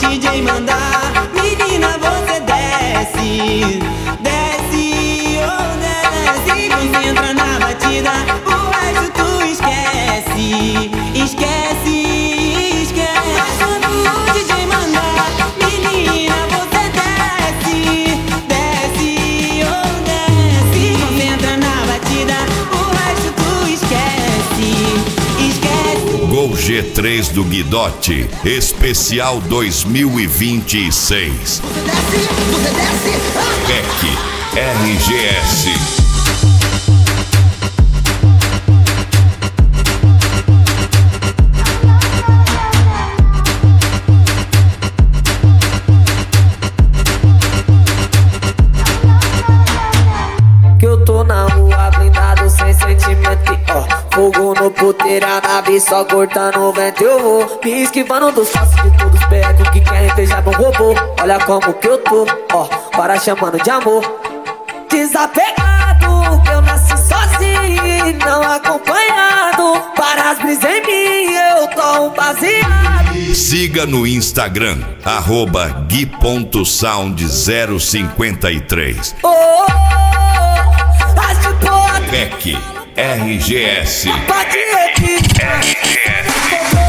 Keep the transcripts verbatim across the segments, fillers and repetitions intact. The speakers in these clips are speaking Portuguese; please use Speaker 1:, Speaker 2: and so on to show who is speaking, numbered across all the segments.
Speaker 1: D J mandar, menina você desce, desce, oh desce. Concentra na batida, o resto tu esquece, esquece, esquece. Mas quando o D J mandar, menina você desce, desce, oh desce. Concentra na batida, o resto tu esquece, esquece.
Speaker 2: Gol G três do Guidotti, especial dois mil e vinte e seis.
Speaker 3: Você desce, você desce.
Speaker 2: P E C R G S.
Speaker 4: Que eu tô na rua blindado sem sentimento, ó. Fogo no puteiro, a nave só cortando o vento. Eu vou me esquivando dos faces de todos os pecos que querem beijar meu robô. Olha como que eu tô, ó, para chamando de amor. Desapegado, que eu nasci sozinho, não acompanhado. Para as brisas em mim, eu tô um baseado.
Speaker 2: Siga no Instagram, arroba gui ponto sound zero cinquenta e três.
Speaker 4: Oh, oh, oh, as de boa
Speaker 2: P E C R G S.
Speaker 4: pode repetir.
Speaker 2: R G S.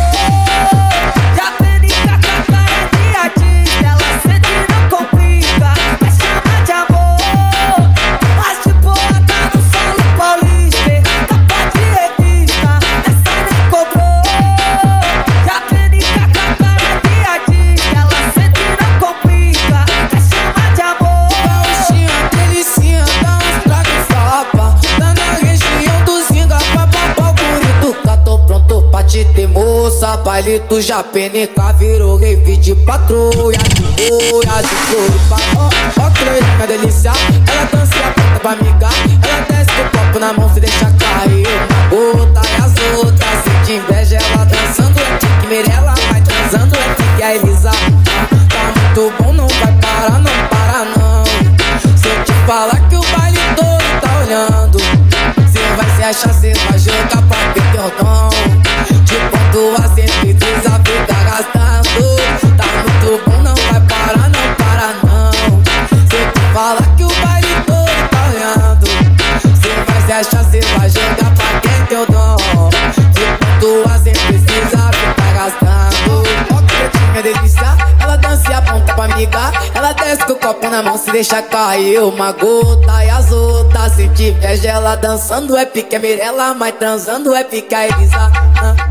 Speaker 4: Já penica com a cara de artista, ela sente e não complica, vai chamar de amor. Mas de boa tá no solo paulista, capa de revista, essa nem cobrou. Já penica com a cara de artista, ela sente e não complica, vai chamar de amor.
Speaker 5: Gauchinha, delicinha, dá uns tragos fapa. Tá na região do Zinga, papapau, burituca. Tô pronto pra te ter, moça. Baile do Japenica virou rave de patrulha. De boia, de floripa. Ó, ó, três, minha delícia. Ela dança e aponta pra amigar. Ela desce com o copo na mão, se deixa cair uma gota e as outras. Sente inveja, ela dançando é tique Mirella, vai transando é tique a Elisa. Tá muito bom, não vai parar, não para não. Se eu te falar que o baile todo tá olhando, cê vai se achar, cê vai jogar pra ter teu dom. De ponto a sempre precisa ficar gastando. Tá muito bom, não vai parar, não para não. Se eu te falar que o baile todo tá olhando, cê vai se achar, cê vai jogar pra ter teu dom. De ponto a sempre precisa ficar gastando. Ó, pretinha delícia, ela dança e aponta pra amiga. Ela desce com o copo na mão, se deixa cair uma gota e as outras. Se tiver ela dançando é pique a Mirella, mas transando é pique a Elisa.